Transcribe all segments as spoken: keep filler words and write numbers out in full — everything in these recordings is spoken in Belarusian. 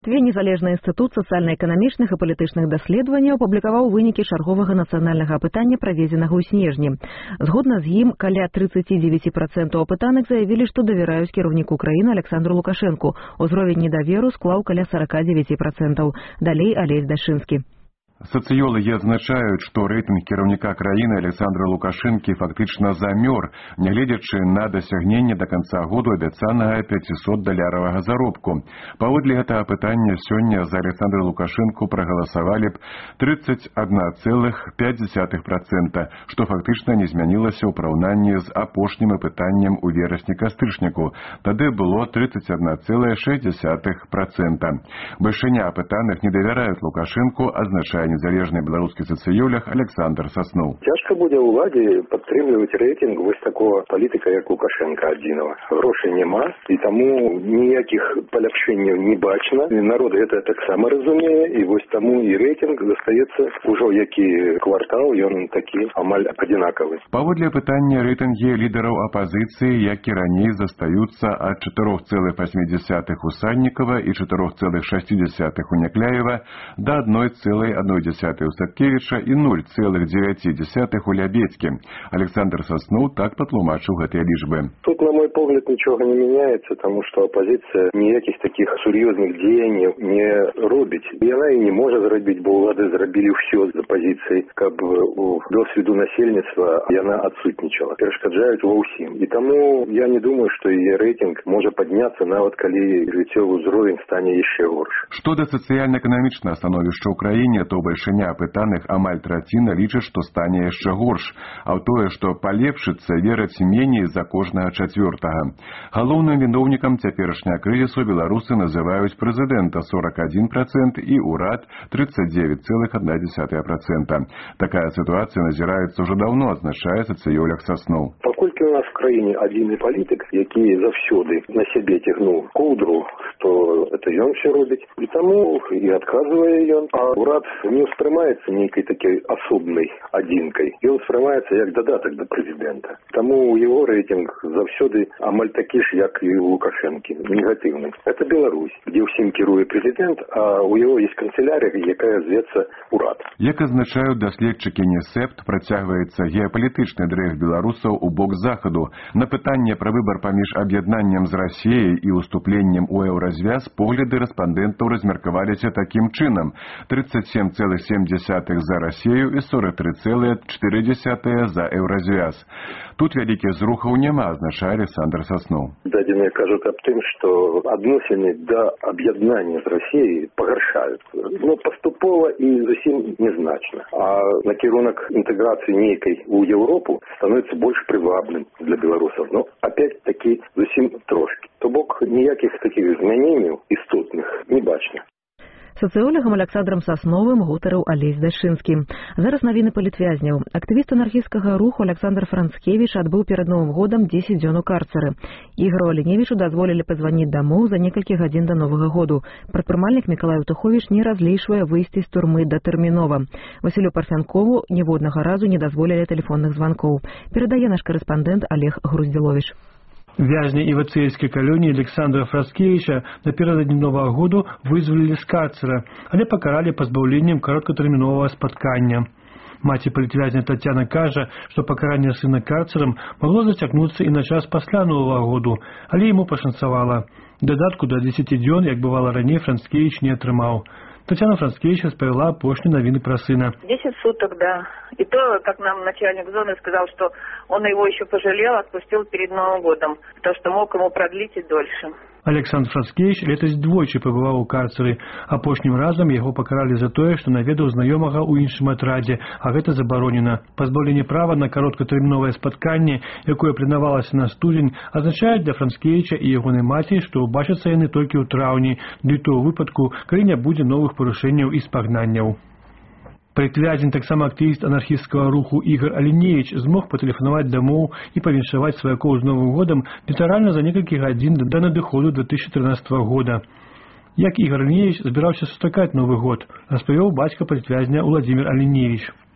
Две незалежны інстытут сацыяльна-эканамічных і палітычных даследаванняў апублікаваў вынікі чарговага нацыянальнага апытання, праведзенага ў снежні. Згодна з ім, каля тридцать девять процентов апытаных заявілі, што давяраюць кіраўніку краіны Александру Лукашэнку. Узровень недаверу склаў каля сорок девять процентов. Далей Алесь Дашынскі. Социологи отзначают, что рейтинг кіраўніка краіны Александра Лукашэнкі фактично замёр, нягледзячы на дасягненне до конца года абяцанага пятьсот даляровага заробку. Паводле гэтага пытання сёння за Александра Лукашэнку проголосовали б тридцать одна целых пять десятых процента, что фактично не змянілася ў параўнанні з апошнім апытаннем у верасні-кастрычніку. Тады было тридцать одна целая шесть десятых процента. Большиня апытаных не давяраюць Лукашэнку, означае незалежны беларускі сацыёлог Александр Соснов. Цяжка будзе ўладзе падтрымліваць рэйтынг вось такого палітыка, як Лукашенко адзінага. Грошай няма, і таму ніякіх паляпшэнняў не бачна. Народ гэта таксама разумее, і вось таму і рэйтынг застаецца ўжо які квартал, ён такі амаль адзінакавы. Паводле пытання рэйтынгі лідараў апазіцыі, як і раней, застаюцца ад чатырох цэлых восьмі дзесятых у Саннікава і чатырох цэлых шасці дзесятых у Някляева да адной цэлай адной дзесятай у Сапкевіча і нуль цэлых дзевяці дзесятых у Лябедзькі. Александр Соснов так патлумачыў гэтыя лічбы. Тут, на мой погляд, нічога не мяняецца, таму што апазіцыя ніякіх такіх сур'ёзных дзеянняў не робіць. Яна і не можа зрабіць, бо ўлады зрабілі ўсё з апазіцыяй, каб у досвіду насельніцтва яна адсутнічала. Перашкаджаюць ва ўсім. І таму я не думаю, што яе рэйтынг можа падняцца, нават калі жыццёвы ўзровень стане яшчэ горш. Што да сацыяльна-эканамічнага становішча ў краіне, то большиня апытаных амаль траціна лічыць, што стане яшчэ горш, а ў тое, што палепшыцца, вераць меней за кожнага чацвёртага. Галоўным віноўнікам цяперашняга крызісу беларусы называюць прэзідэнта сорок один процент і ўрад тридцать девять целых одна десятая процента. Такая сітуацыя назіраецца ўжо даўно, азначае сацыёлог Соснов. Паколькі у нас в краіне адзіны палітык, які заўсёды на сябе цягнуў коўдру, што это ён все робіць, і таму і адказвае ён, а ўрад не ўспрымаецца нейкай такой асобнай адзінкай. Ён ўспрымаецца як дадатак да прэзідэнта. Таму яго рэйтынг заўсёды амаль такі ж, як і у Лукашэнкі, негатыўны. Это Беларусь, дзе ўсім кіруе прэзідэнт, а у яго ёсць канцелярія, якая звецца ўрад. Як азначаюць даследчыкі НЕСЭПТ, працягваецца геапалітычны дрейф беларусаў у бок захаду. На пытанне пра выбар паміж аб'яднаннем з Расіяй і уступленнем у еўразвяз погляды рэспандэнтаў размеркаваліся такім чынам: тридцать семь целых семь десятых за Расію і сорок три целых четыре десятых за еўразвяз. Тут вялікіх зрухаў няма, азначае Александр Соснов. Дадзеныя кажуць аб тым, што адносіны да аб'яднання з Расіяй пагаршаюцца. Но паступова і зусім незначна. А накірунак інтэграцыі нейкай у Еўропу становіцца больш прывабным для беларусаў. Но опять-таки зусім трошкі. То бок ніякіх такіх змяненняў істотных не бачна. Сацыёлагам Александрам Сасновым гутарыў Алесь Дашынскі. Зараз навіны палітвязняў. Актывіст анархісцкага руху Александр Францкевіч адбыў перад Новым годам дзесяць дзён у карцары. Ігору Аліневічу дазволілі пазваніць дамоў за некалькі гадзін да Новага году. Прадпрымальнік Мікалай Утуховіч не разлічвае выйсці з турмы датэрмінова. Васілю Парфянкову ніводнага разу не дазволілі тэлефонных званкоў. Перадае наш карэспандэнт Олег Груздзіловіч. Вязня івацыйскай калоніі Александра Францкевіча напярэдадні Новага году вызвалілі з карцера, але пакаралі пазбаўленнем кароткатэрміновага спаткання. Маці палітвязня Тацяна кажа, што пакаранне сына карцерам магло зацягнуцца і на час пасля Новага году, але яму пашанцавала. Дадатку да дзесяці дзён, як бывала раней, Францкевіч не атрымаў. Татьяна Францкевич распавяла апошнюю новины про сына. Десять суток, да. И то, как нам начальник зоны сказал, что он его еще пожалел, отпустил перед Новым годом, потому что мог ему продлить и дольше. Александр Францкевич летась двойчы пабываў у карцеры. Апошнім разам яго пакаралі за тое, што наведаў знаёмага ў іншым атрадзе, а гэта забаронена. Пазбаўленне права на кароткатэрміновае спатканне, якое планавалася на студзень, азначае для Францкевіча і ягонай маці, што ўбачацца яны толькі ў траўні, ды то ў выпадку, калі не будзе новых парушэнняў і спагнанняў. Палітвязень, таксама актывіст анархісцкага руху Ігор Аліневіч, змог патэлефанаваць дамоў і павіншаваць сваякоў з Новым годам літаральна за некалькі гадзін да надыходу две тысячи тринадцатого года. Як Ігор Аліневіч збіраўся сустракаць Новы год, распавёў бацька палітвязня Уладзімір Аліневіч.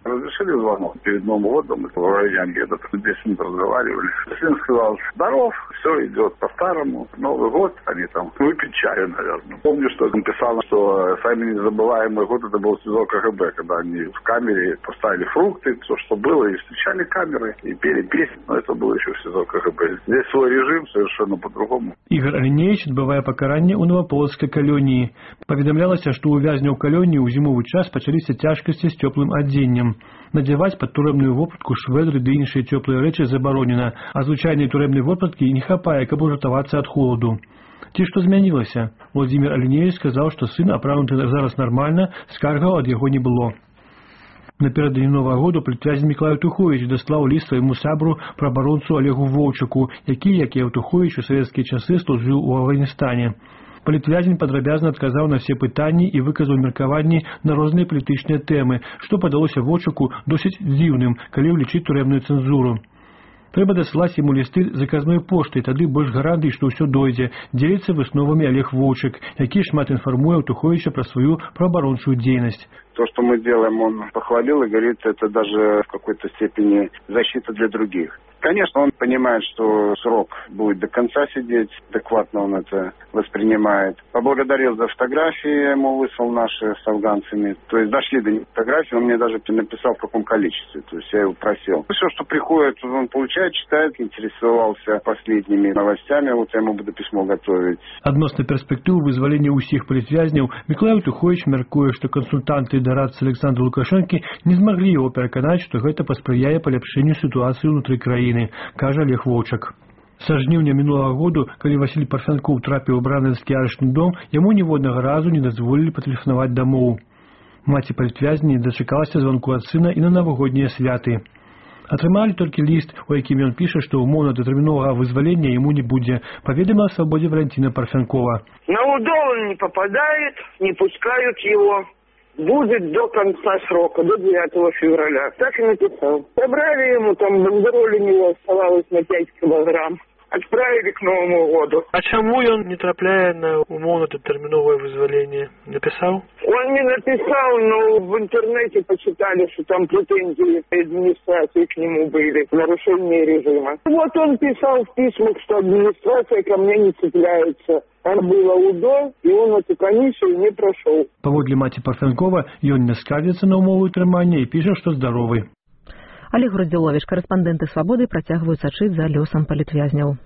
Разрешили звонок перед Новым годом, в районе где-то без ним разговаривали. Сын сказал: здоров, все идет по-старому, Новый год, они там выпить чаю, наверное. Помню, что он писал, что самый незабываемый год это был СИЗО КГБ, когда они в камере поставили фрукты, все, что было, и встречали камеры, и пели песни, но это было еще в СИЗО КГБ. Здесь свой режим совершенно по-другому. Ігор Алінеевич адбывае пакаранне ў Новаполацкай калоніі. Паведамлялася, што ў вязняў калоніі ў зімовы час пачаліся цяжкасці з цёплым адзеннем. Надзяваць пад турэбную вопратку швэдры ды іншыя цёплыя рэчы забаронена, а звычайнай турэбнай вопраткі не хапае, каб уратавацца ад холаду. Ці што змянілася? Владзімір Алінеевич сказаў, што сын апрануты зараз нармальна, скаргаў ад яго не было. Напердадні Новага году палітвязень Мікалай Евтуховіч даслаў ліст свайму сябру праабаронцу Олегу Воўчаку, які, як і Евтуховіч, у савецкія часы служыў у Афганістане. Палітвязень падрабязна адказаў на все пытанні і выказаў меркаванні на розныя палітычныя тэмы, што падалося Воўчаку досыць дзіўным, калі ўлічыць турэбную цэнзуру. Трэба дасылаць яму лісты заказной поштай, тады больш гарантый, што ўсё дойдзе, дзеліцца высновамі Олег Воўчак, які шмат інфармуе Евтуховіча пра сваю праабарончую дзейнасць. То, что мы делаем, он похвалил и говорит, это даже в какой-то степени защита для других. Конечно, он понимает, что срок будет до конца сидеть, адекватно он это воспринимает. Поблагодарил за фотографии, я ему выслал наши с афганцами. То есть дошли до фотографий, он мне даже написал, в каком количестве. То есть я его просил. Все, что приходит, он получает, читает, интересовался последними новостями. Вот я ему буду письмо готовить. Адносна перспектывы вызвалення ўсіх палітвязняў, Мікалай Евтуховіч мяркуе, што кансультанты і дарадцы Александра Лукашэнкі не змаглі яго пераканаць, што гэта паспрыяе паляпшэнню сітуацыі ўнутры краіны, кажа Олег Воўчак. Са жніўня мінулага году, калі Васіль Парфянкоў трапіў у бранавіцкі арышчны дом, яму ніводнага разу не дазволілі патэлефанаваць дамоў. Маці палітвязня не дачакалася званку ад сына і на навагоднія святы. Атрымалі толькі ліст, у якім ён піша, што ўмоўна датэрміновага вызвалення яму не будзе, паведаміла свабодзе Валентина Парфянкова. На УДО он не попадает, не пускают его. Будет до конца срока, до девятого февраля. Так и написал. Собрали ему, там бандероль у него оставалось на пять килограмм. Отправили к Новому году. А чему он не трапляя на умовно-детерминовое вызволение? Написал? Он не написал, но в интернете почитали, что там претензии администрации к нему были, нарушение режима. Вот он писал в письмах, что администрация ко мне не цепляется. Там было УДО, и он эту комиссию не прошел. Паводле маці Парфянкова, ён не скардзіцца на ўмовы трымання і піша, што здаровы. Олег Груздзіловіч, карэспандэнты «Свабоды» працягваюць сачыць за лёсам палітвязняў.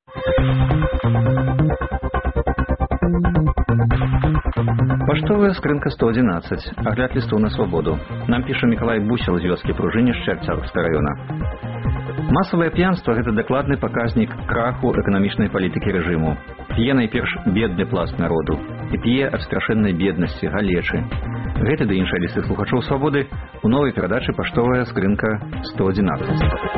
Паштовая скрынка сто одиннадцать. Огляд листов на свободу. Нам піша Миколай Бусел з вёскі Пружынішча Арцярскага района. Масавае п'янства – гэта дакладны паказнік краху эканамічнай палітыкі рэжыму. П'е найперш бедны пласт народу. І п'е ад страшэннай беднасці, галечы. Гэты ды іншыя лісты слухачоў «Свабоды» у новай перадачы «Паштовая скрынка сто одиннадцать».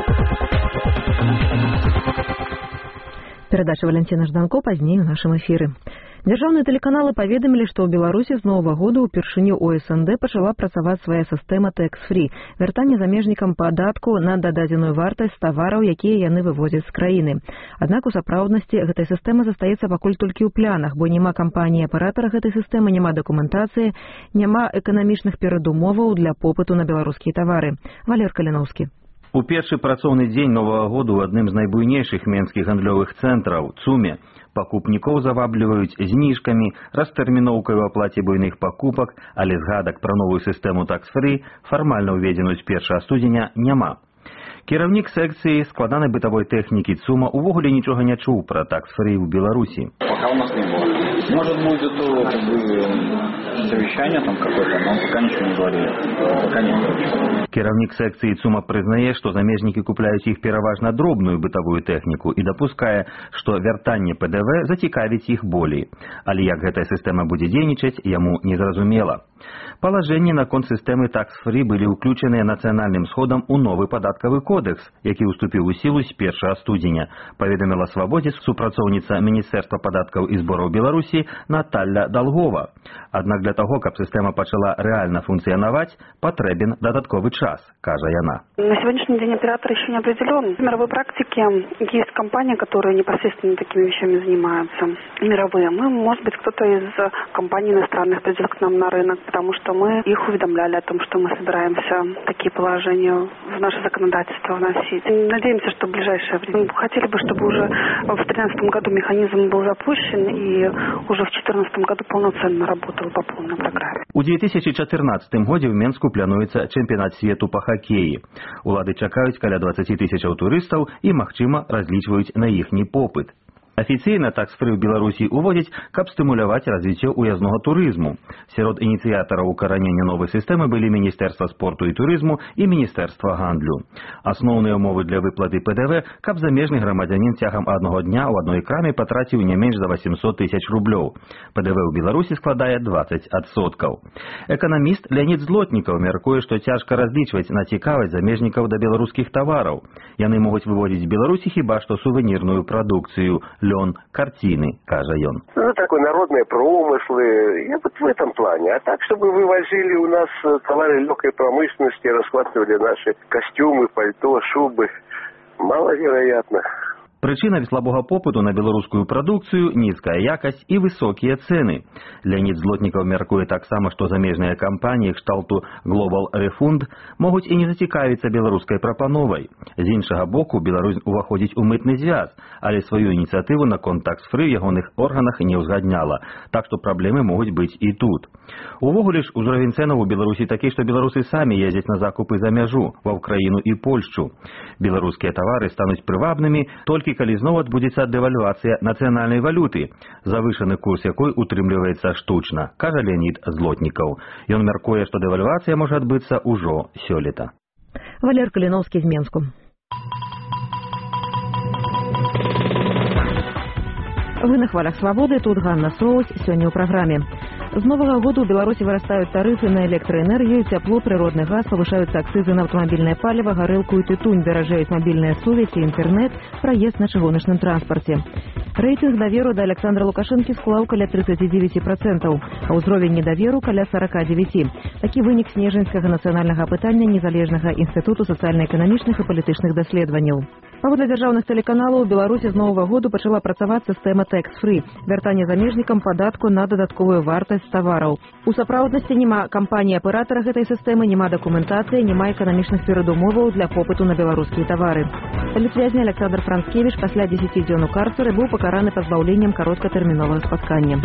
Перадача Валентина Жданко пазней у нашым эфіры. Дзяржаўныя тэлеканалы паведамілі, што ў Беларусі з новага года ўпершыню о эс эн дэ пачала працаваць свая сістэма тэкс-фрі – вяртанне замежнікам падатку на дададзеную вартасць тавараў, якія яны вывозяць з краіны. Аднак у сапраўднасці гэтая сістэма застаецца пакуль толькі ў планах, бо няма кампаніі-аператара гэтай сістэмы, няма дакументацыі, няма эканамічных перадумоваў для попыту на беларускія тавары. Валер Каліноўскі. У першы працоўны дзень новага году ў адным з найбуйнейшых менскіх гандлёвых цэнтраў ЦУМе пакупнікоў завабліваюць зніжкамі, растэрміноўкай у аплаце буйных пакупак, але згадак пра новую сістэму такс-фрі, фармальна ўведзеную з першага студзеня, няма. Кіраўнік секцыі складанай бытавой тэхнікі ЦУМа увогуле нічога не чуў пра такс-фрі ў Беларусі. Пока у нас не было. Может, будет как бы совещание там какое-то, но пока ничего не говорили. Пока нет. Кіраўнік секцыі ЦУМа прызнае, што замежнікі купляюць іх пераважна дробную бытавую тэхніку і дапускае, што вяртанне пэ дэ вэ зацікавіць іх болей. Але як гэтая сістэма будзе дзейнічаць, яму незразумела. Палажэнні наконт сістэмы такс-фрі былі ўключаныя нацыянальным сходам у новы падаткавы кодекс, які ўступіў у сілу з першага студзеня, паведаміла «Свабодзе» супрацоўніца Міністэрства падаткаў і збораў Беларусі Наталля Далгова. Аднак для таго, каб сістэма пачала рэальна функцыянаваць, патрэбен дадатковы час, кажа яна. На сегодняшний день оператор еще не определен. В мировой практике есть компании, которые непосредственно такими вещами занимаются. Мировые. Мы, может быть, кто-то из компаний иностранных придет к нам на рынок, потому что мы их уведомляли о том, что мы собираемся такие положения в наше законодательство вносить. Надеемся, что в ближайшее время. Хотели бы, чтобы уже в две тысячи тринадцатом году механизм был запущен и уже в две тысячи четырнадцатом году полноценно работал по полной программе. У две тысячи чатырнаццатым годзе ў Менску плануецца чэмпіянат свету па хакеі. Улады чакаюць каля дваццаць тысячаў турыстаў і, магчыма, разлічваюць на іхні попыт. Афіцыйна такс-фры ў Беларусі ўводзяць, каб стымуляваць развіццё ўязнога турызму. Сярод ініцыятараў укаранення новай сістэмы былі Міністэрства спорту і турызму і Міністэрства гандлю. Асноўныя ўмовы для выплаты пэ дэ вэ, каб замежны грамадзянін цягам аднаго дня ў адной краме патраціў не менш за восемьсот тысяч рублёў. пэ дэ вэ ў Беларусі складае дваццаць адсоткаў. Эканаміст Леонид Злотнікаў мяркуе, што цяжка разлічваць на цікавасць замежнікаў да беларускіх тавараў. Яны могуць выводзіць з Беларусі хіба што сувенірную прадукцыю, лен, картины, кажа ён. Ну, такой народные промыслы, я вот в этом плане. А так, чтобы вывозили у нас товары легкой промышленности, расхватывали наши костюмы, пальто, шубы, маловероятно. Прычынай слабога попыту на беларускую прадукцыю нізкая якасць і высокія цэны. Леонид Злотнікаў мяркуе таксама, што замежныя кампаніі кшталту Global Refund могуць і не зацікавіцца беларускай прапановай. З іншага боку, Беларусь уваходзіць у мытны звяз, але сваю ініцыятыву наконт такс-фры ў ягоных органах не ўзгадняла, так што праблемы могуць быць і тут. Увогуле ж узровень цэнаў у Беларусі такі, што беларусы самі ездзяць на закупы за мяжу, ва ўкраіну і Польшчу. Беларускія тавары стануць прывабнымі толькі калі зноў адбудзецца дэвальвацыя нацыянальнай валюты, завышаны курс якой утрымліваецца штучна, кажа Леонид Злотнікаў. Ён мяркуе, што дэвальвацыя можа адбыцца ўжо сёлета. Валер Каліновскі з Менску. Вы на хвалях свабоды, тут Ганна Соус, сёння ў праграме. З новага года ў Беларусі вырастаюць тарыфы на электраэнергію, цяпло, прыродны газ, павышаюцца акцызы на аўтамабільнае паліва, гарэлку і тытунь, даражэюць мабільныя сувязі, інтэрнэт, праезд на чыгуначным транспарце. Рэйтынг даверу да Александра Лукашэнкі склаў каля тридцать девять процентов, а ўзровень недаверу каля сорок девять. Такі вынік снежаньскага нацыянальнага апытання незалежнага інстытуту сацыяльна-эканамічных і палітычных даследаванняў. Паводле дзяржаўных тэлеканалаў у Беларусі з новага году пачала працаваць сістэма тэкс-фры, вяртанне замежнікам падатку на дадатковую вартасць тавараў. У сапраўднасці няма кампаніі-аператара гэтай сістэмы, няма дакументацыі, няма эканамічных перадумоваў для попыту на беларускія тавары. Палітвязня Александр Францкевич пасля дзесяці дзён у карцеры быў пакараны пазбаўленнем кароткатэрміновага спаткання.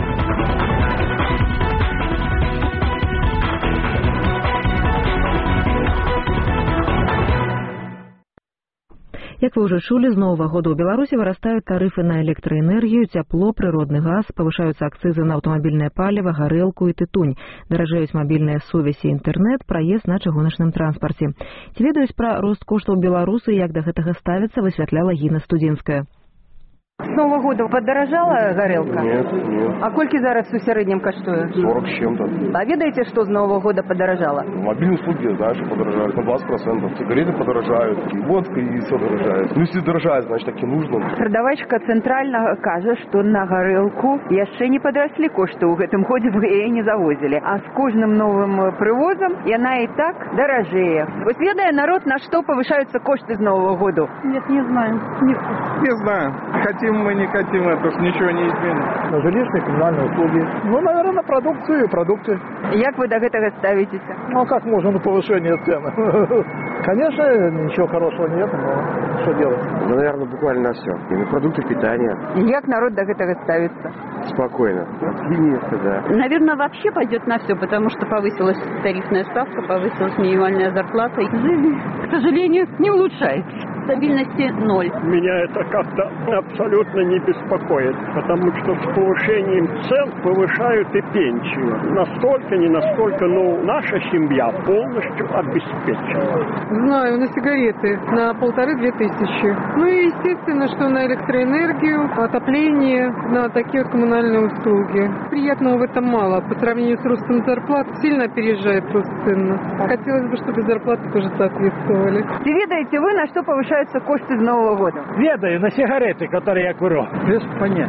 Як вы ўжо чулі, з новага года ў Беларусі вырастаюць тарыфы на электраэнергію, цяпло, прыродны газ, павышаюцца акцызы на аўтамабільнае паліва, гарэлку і тытунь, даражэюць мабільныя сувязі і інтэрнэт, праезд на чыгуначным транспарце. Ці ведаюць пра рост коштаў беларусы і як да гэтага ставяцца, высвятляла Гіна Студзінская. С Нового года подорожала горелка? Нет, нет. А кольки зараз у среднем коштует? сорок с чем-то. А ведаете, что с Нового года подорожало? Мобильные услуги, знаешь, подорожают на двадцать процентов. Сигареты подорожают, и водка, и все дорожает. Ну, если дорожает, значит, так и нужно. Продавачка центрального кажа, что на горелку еще не подросли кошты в этом годе, вы ее не завозили. А с каждым новым привозом, и она и так дорожее. Вот ведая народ, на что повышаются кошты с Нового года? Нет, не знаю. Не, не знаю. Хотим мы, не хотим, это уж ничего не изменит. На жилищные коммунальные услуги. Ну, наверное, на продукцию и продукты. Як вы до этого ставитесь? Ну, а как можно на повышение цен? Конечно, ничего хорошего нет, но что делать? Ну, наверное, буквально на все. И на продукты питания. И як народ до этого ставится? Спокойно. Оптимисты, да. Наверное, вообще пойдет на все, потому что повысилась тарифная ставка, повысилась минимальная зарплата. И жизнь, к сожалению, не улучшается. Стабильности ноль. Меня это как-то абсолютно не беспокоит, потому что с повышением цен повышают и пенсию. Настолько, не настолько, но наша семья полностью обеспечена. Знаю, на сигареты на полторы-две тысячи. Ну и естественно, что на электроэнергию, отопление, на такие коммунальные услуги. Приятного в этом мало. По сравнению с ростом зарплат сильно опережает рост цен. Хотелось бы, чтобы зарплаты тоже соответствовали. Ты ведаете вы, на что повышаются кошты с Нового года? Ведаю, на сигареты, которые я курю. Без понятия.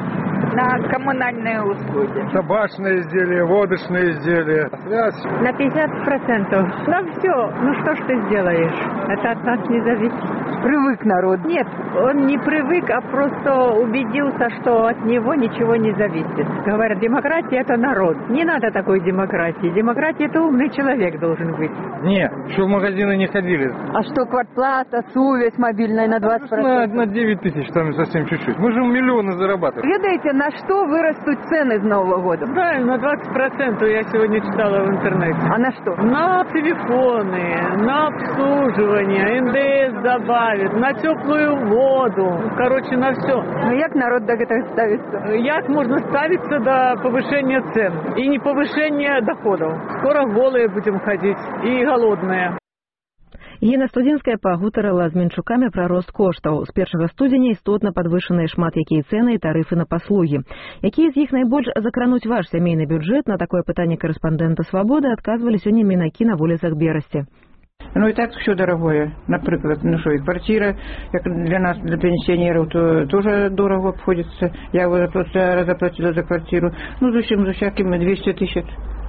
на коммунальные услуги. Табачные изделия, водочные изделия. Связь. На пятьдесят процентов. На все. Ну что ж ты сделаешь? Это от нас не зависит. Привык народ. Нет, он не привык, а просто убедился, что от него ничего не зависит. Говорят, демократия – это народ. Не надо такой демократии. Демократия – это умный человек должен быть. Нет, что в магазины не ходили. А что, квартплата, совесть мобильная на двадцать процентов? На, на девять тысяч, там совсем чуть-чуть. Мы же миллионы зарабатываем. Ведаете, на что вырастут цены с Нового года? Правильно, на двадцать процентов я сегодня читала в интернете. А на что? На телефоны, на обслуживание, эн дэ эс добавит, на теплую воду. Короче, на все. Ну як народ до этого ставится? Як можно ставиться до повышения цен и не повышения доходов. Скоро голые будем ходить и голодные. Гена Студзенская пагутарыла з Менчукамі пра рост коштаў. З першага студзеня істотна падвышаныя шмат якія цэны і тарыфы на паслугі. Якія з іх найбольш закрануць ваш сямейны бюджэт? На такое пытанне корэспандэнта «Свабоды» адказвалі сёння мінакі на вуліцах Берасці. Ну и так все дорогое. Например, ну что, и квартира, как для нас, для пенсионеров, то тоже дорого обходится. Я вот заплатила, заплатила за квартиру. Ну, зачем, за всякими двести тысяч.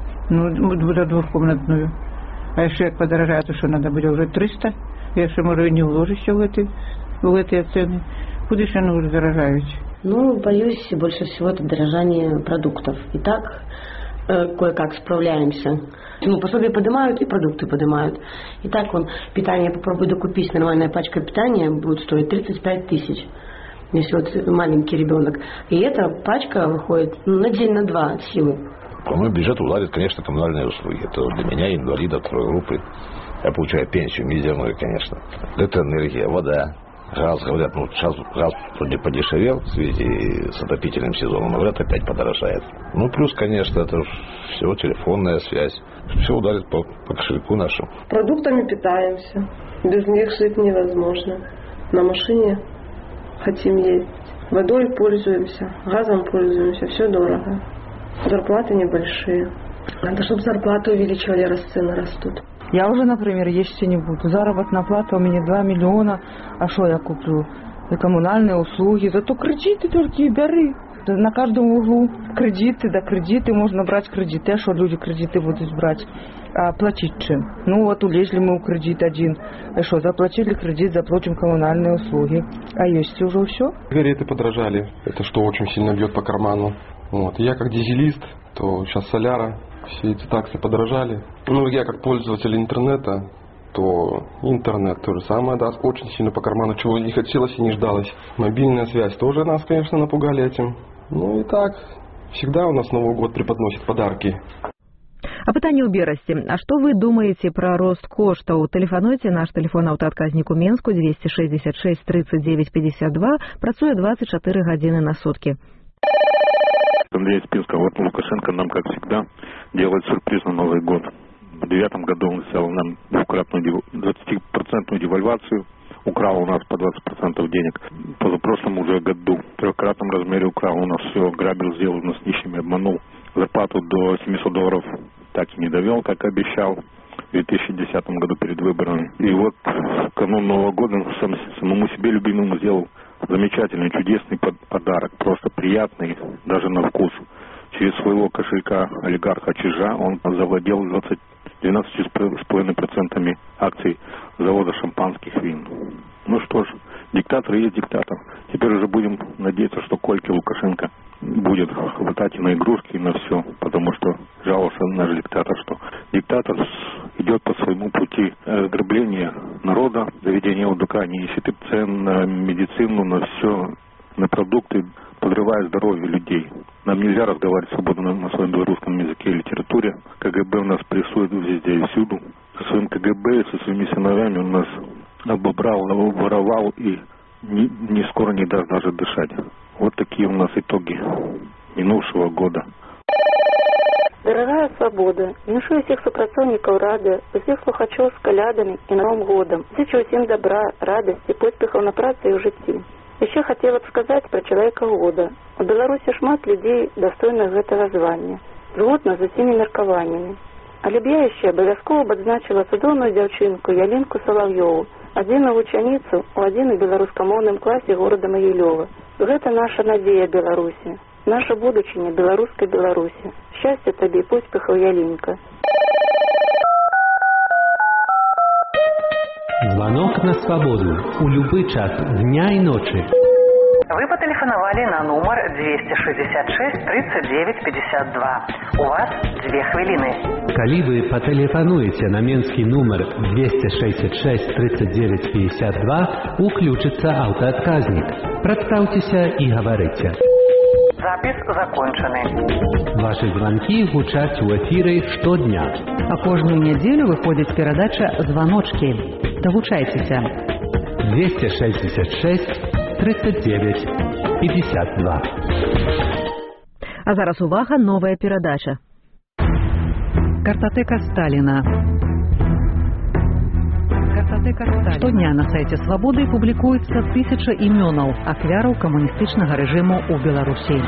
Ну, за двухкомнатную. А если як подорожает, то что надо будет уже триста? Если, может, и не уложишься в эти, в эти цены. Куда же оно уже дорожает? Ну, боюсь, больше всего это дорожание продуктов. И так э, кое-как справляемся. Ну, пособия поднимают и продукты поднимают. И так он, питание, попробуй докупить, нормальная пачка питания будет стоить тридцать пять тысяч. Если вот маленький ребенок. И эта пачка выходит ну, на день, на два от силы. По моему бюджету владят, конечно, коммунальные услуги. Это для меня, инвалида второй группы. Я получаю пенсию мизерную, конечно. Это энергия, вода, газ. Говорят, ну, сейчас газ вроде подешевел в связи с отопительным сезоном. Говорят, опять подорожает. Ну, плюс, конечно, это все телефонная связь. Все ударит по, по кошельку нашему. Продуктами питаемся. Без них жить невозможно. На машине хотим ездить. Водой пользуемся, газом пользуемся. Все дорого. Зарплаты небольшие. Надо, чтобы зарплаты увеличивали, раз цены растут. Я уже, например, есть не буду. Заработная плата у меня два миллиона. А что я куплю? И коммунальные услуги. Зато кредиты только и бери. На каждом углу кредиты, да кредиты. Можно брать кредиты. А что люди кредиты будут брать? А платить чем? Ну вот улезли мы у кредит один. А что, заплатили кредит, заплатим коммунальные услуги. А есть уже все? Сигареты подорожали. Это что очень сильно бьет по карману. Вот. Я как дизелист, то сейчас соляра, все эти таксы подорожали. Ну, я как пользователь интернета, то интернет то же самое даст очень сильно по карману, чего не хотелось и не ждалось. Мобильная связь тоже нас, конечно, напугали этим. Ну и так, всегда у нас Новый год преподносит подарки. А пытанне ў Берасці. А што вы думаеце пра рост коштаў? Тэлефануйце, наш тэлефон аўтаадказнік у Менску двести шестьдесят шесть тридцать девять пятьдесят два, працуе двадцать четыре гадзіны на сутки. Андрей из Пинска. Вот Лукашенко нам, как всегда, делает сюрприз на Новый год. В девятом году он сделал нам двукратную двадцатипроцентную девальвацию, украл у нас по двадцать процентов денег. В позапрошлом уже году в трехкратном размере украл у нас все, грабил, сделал нас нищими, обманул. Зарплату до семисот долларов так и не довел, как обещал в две тысячи десятом году перед выборами. И вот в канун Нового года сам, самому себе любимому сделал замечательный, чудесный подарок, просто приятный, даже на вкус. Через своего кошелька олигарха Чижа он завладел двенадцатью с половиной процентами акций завода шампанских вин. Ну что ж, диктатор есть диктатор. Теперь уже будем надеяться, что Кольки Лукашенко будет хватать и на игрушки, и на все, потому что жаловался наш диктатор, что диктатор идет по своему пути ограбления народа, заведения ОДК, не ищет цен на медицину, на все, на продукты, подрывая здоровье людей. Нам нельзя разговаривать свободно на своем белорусском языке и литературе. КГБ у нас прессует везде и всюду. Со своим КГБ, со своими сыновьями он нас обобрал, воровал и не, не скоро не даст даже дышать. Вот такие у нас итоги минувшего года. Дорогая свобода, віншую всех супрацоўнікаў рады, усіх слухачоў з калядамі і Новым годам. Зычу усім добра, радасці, поспехаў на працы і ў жыцці. Еще хотела бы сказать про человека года. У Беларуси шмат людей, достойных этого звания, згодна з усімі меркаваннямі. Але б я яшчэ абавязкова б адзначила цудоўную дзяўчынку Ялінку Салаўёву, адзіную вучаніцу ў адзіным беларускамоўным класе горада Магілёва. Гэта наша надзея Беларусі. Наша будучыня беларускай Беларусі. Шчасця табе, поспехаў, Ялінка. Звонок на свободу. У любой час дня и ночи. Вы потелефоновали на номер двести шестьдесят шесть тридцать девять пятьдесят два. У вас две хвилины. Коли вы потелефонуете на менский номер двести шестьдесят шесть тридцать девять пятьдесят два, уключится автоотказник. Представьтесь и говорите. Запись закончены. Ваши звонки гучаць у эфире штодня. А каждую неделю выходит передача «Звоночки». Долучайтеся. двести шестьдесят шесть тридцать девять пятьдесят два. А зараз увага, новая перадача. Картотека Сталина. Картотека Сталина. Штодня на сайте «Свободы» публикуется тысяча именов ахвяраў камуністычнага рэжыму ў Беларусі.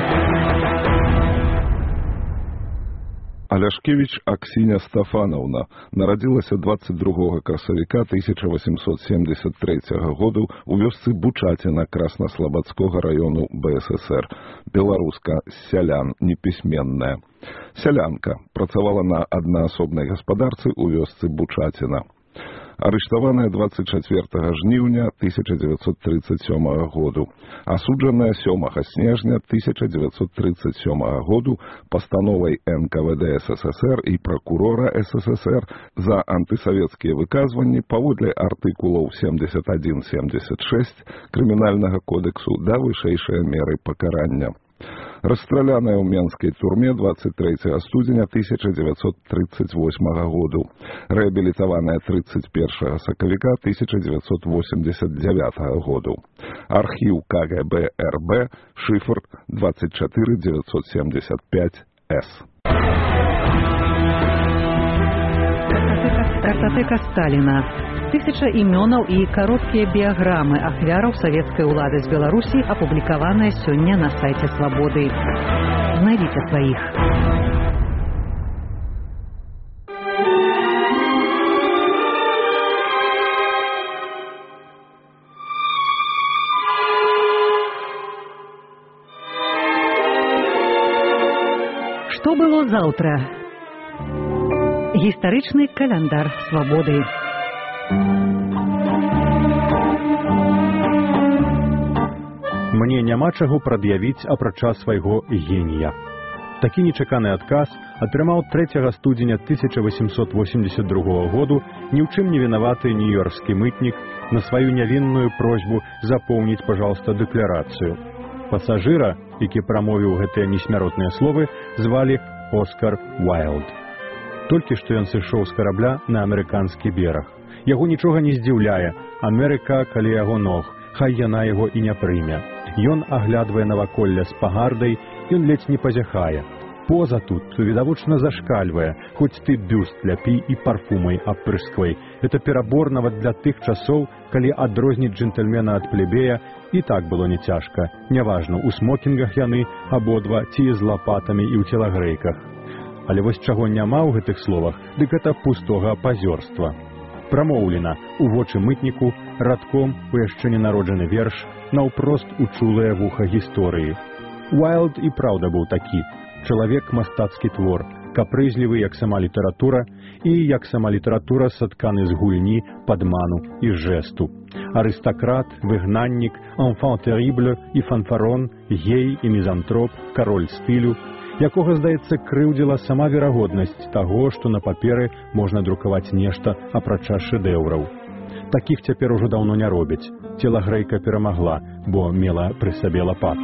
Аляшкевич Аксіня Стафановна нарадзілася двадцать другого красавіка тысяча восемьсот семьдесят третьего году у вёсцы Бучаціна Краснослободского району БССР. Беларуска, сялян, непісьменная. Сялянка, працавала на аднаасобнай гаспадарцы у вёсцы Бучаціна. Арыштаваная двадцать четвёртого жніўня тысяча девятьсот тридцать сёмого году, асуджаная сёмага снежня тысяча девятьсот тридцать сёмого году пастановай эн ка вэ дэ эс эс эс эр і прокурора эс эс эс эр за антысавецкія выказванні паводле артыкулаў семьдесят один семьдесят шесть крымінальнага кодексу да вышэйшыя меры пакарання. Расстраляная ў менскай турме двадцать третьего студзеня тысяча девятьсот тридцать восьмого году, рэабілітаваная тридцать первого сакавіка тысяча девятьсот восемьдесят девятого году. Архіў ка гэ бэ эр бэ, шифр двадцать четыре девятьсот семьдесят пять эс. Картотека Сталина. Тысяча именов и короткие биограммы ахвяраў советской улады з Беларусі апублікаваныя сёння на сайте «Свободы». Знайдите своих. Что было завтра? Гістарычны календар «Свободы». Мне няма чаго прад'явіць апрача свайго генія. Такі нечаканы адказ атрымаў трэцяга студзеня тысяча восемьсот восемьдесят другого году ні ў чым не вінаваты нью-йоркскі мытнік на сваю нявінную просьбу запоўніць, пожалуйста, дэкларацыю. Пасажыра, які прамовіў гэтыя несмяротныя словы, звалі Оскар Уайлд. Толькі што ён сышоў з карабля на амерыканскі бераг. Яго нічога не здзіўляе. Амерыка каля яго ног, хай яна яго і не прыме. Ён аглядвае наваколле з пагардай, ён ледзь не пазяхае. Поза тут відавочна зашкальвае, хоць ты бюст ляпі і парфумай абпрысквай. Это перабор нават для тых часоў, калі адрозніць джентльмена ад плебея і так было не цяжка. Няважна, у смокінгах яны абодва ці з лапатамі і ў целагрэйках. Але вось чаго няма ў гэтых словах, дык гэта пустога пазёрства. Прамоўлена у вочы мытніку радком у яшчэ ненароджаны верш наўпрост у чулае вуха гісторыі. Уайлд і праўда быў такі. Чалавек мастацкі твор, капрызлівы, як сама літаратура, і як сама літаратура сатканы з гульні, падману і жэсту. Арыстакрат, выгнаннік, enfant terrible і фанфарон, гей і мізантроп, кароль стылю, якога, здаецца, крыўдзіла сама верагоднасць таго, што на паперы можна друкаваць нешта апрача шэдэўраў. Такіх цяпер ужо даўно не робяць. Целагрэйка перамагла, бо мела пры сабе лапату.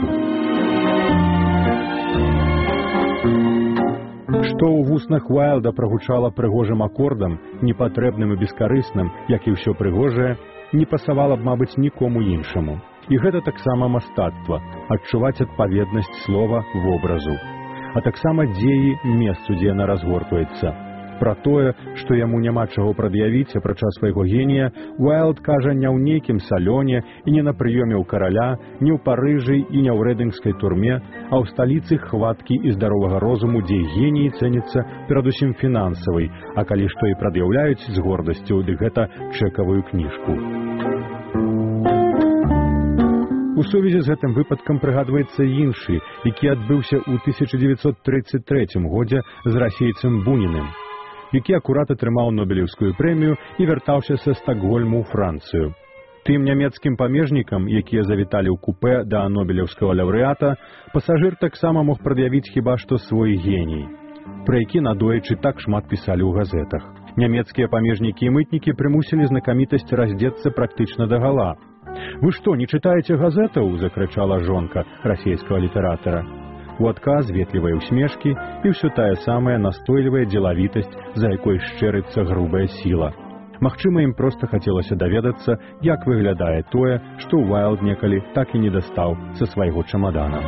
Што ў вуснах Уайлда прагучала прыгожым акордам, непатрэбным і бескарысным, як і ўсё прыгожае, не пасавала б, мабыць, нікому іншаму. І гэта таксама мастацтва – адчуваць адпаведнасць слова вобразу. А таксама дзеі месцу, дзе яна разгортваецца. Пра тое, што яму няма чаго прад'явіць апрача свайго генія, Уайлд кажа не ў нейкім салёне і не на прыёме ў караля, не ў Парыжы і не ў рэдынгскай турме, а ў сталіцы хваткі і здаровага розуму, дзе геній цэніцца перадусім фінансавай, а калі што і прад'яўляюць з гордасцю, дык гэта чэкавую кніжку. У сувязі з гэтым выпадкам прыгадваецца іншы, які адбыўся ў тысяча дзевяцьсот трыццаць трэцім годзе з расейцам Буніным, які акурат атрымаў Нобелеўскую прэмію і вяртаўся са Стакгольму ў Францыю. Тым нямецкім памежнікам, якія завіталі ў купе да нобелеўскага лаўрэата, пасажыр таксама мог прад'явіць хіба што свой геній, пра які надоечы так шмат пісалі ў газетах. Нямецкія памежнікі і мытнікі прымусілі знакамітасць раздзецца практычна дагала. «Вы што, не чытаеце газетаў?» – закрычала жонка расійскага літаратара. У адказ ветлівыя ўсмешкі і ўсё тая самая настойлівая дзелавітасць, за якой шчэрыцца грубая сіла. Магчыма, ім проста хацелася даведацца, як выглядае тое, што Уайлд некалі так і не дастаў са свайго чамадана.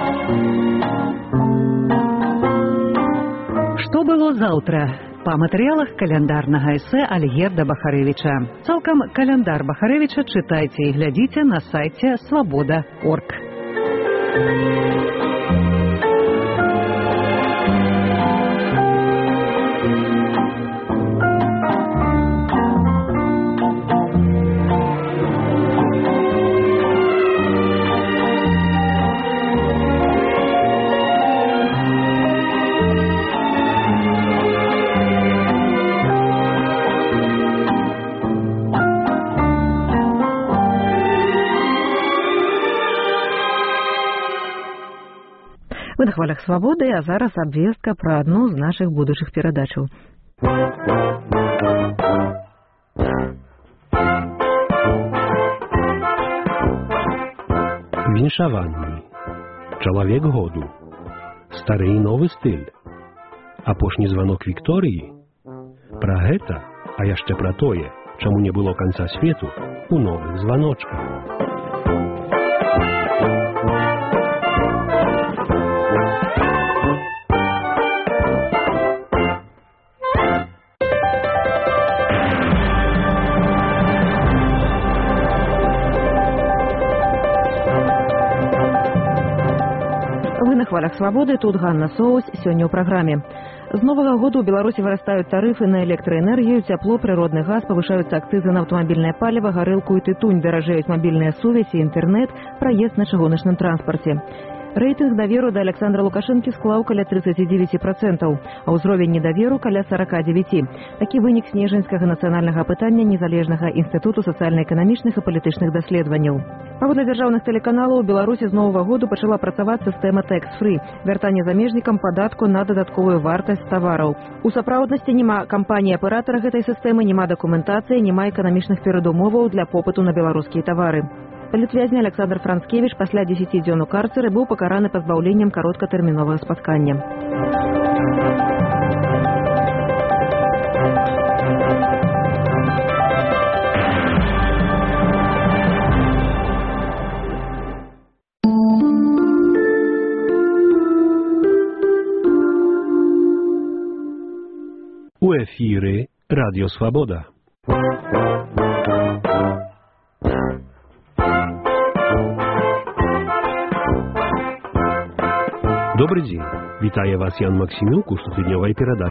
Што было заўтра? Па матэрыялах каляндарнага эсэ Альгерда Бахарэвіча. Цалкам каляндар Бахарэвіча чытайце і глядзіце на сайце свабода точка орг. Вы на хвалях свабоды, а зараз абвестка пра адну з нашых будучых перадачаў. Віншаванні. Чалавек году. Стары і новы стыль. Апошні званок Вікторыі. Пра гэта, а яшчэ пра тое, чаму не было канца свету, у новых званочках. На хвалях свабоды, тут Ганна Соус, сёння ў праграме. З новага году ў Беларусі вырастаюць тарыфы на электраэнергію, цяпло, прыродны газ, павышаюцца акцызы на аўтамабільнае паліва, гарэлку і тытунь, даражэюць мабільная сувязь і інтэрнэт, праезд на чыгуначным транспарце. Рэйтынг даверу да Александра Лукашэнкі склаў каля тридцать девять процентов, а ўзровень недаверу каля сорок девять. Такі вынік снежаньскага нацыянальнага апытання незалежнага інстытуту сацыяльна-эканамічных і палітычных даследаванняў. Паводле дзяржаўных тэлеканалаў у Беларусі з новага году пачала працаваць сістэма тэкс-фры, вяртанне замежнікам падатку на дадатковую вартасць тавараў. У сапраўднасці няма кампаніі-аператара гэтай сістэмы, няма дакументацыі, няма эканамічных перадумоваў для попыту на беларускія тавары. Палітвязня Александр Францкевіч пасля дзесяці дзён у карцеры быў пакараны пазбаўленнем кароткатэрміновага спаткання. У эфіры Радіо Свабода. Добрый день. Вітає вас Ян Максимюк у штотыднёвай перадачі